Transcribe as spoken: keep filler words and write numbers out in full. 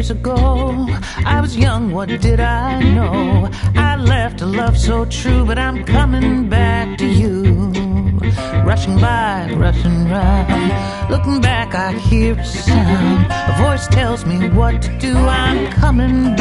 years ago. I was young, what did I know? I left a love so true, but I'm coming back to you. Rushing by, rushing round, looking back, I hear a sound. A voice tells me what to do. I'm coming back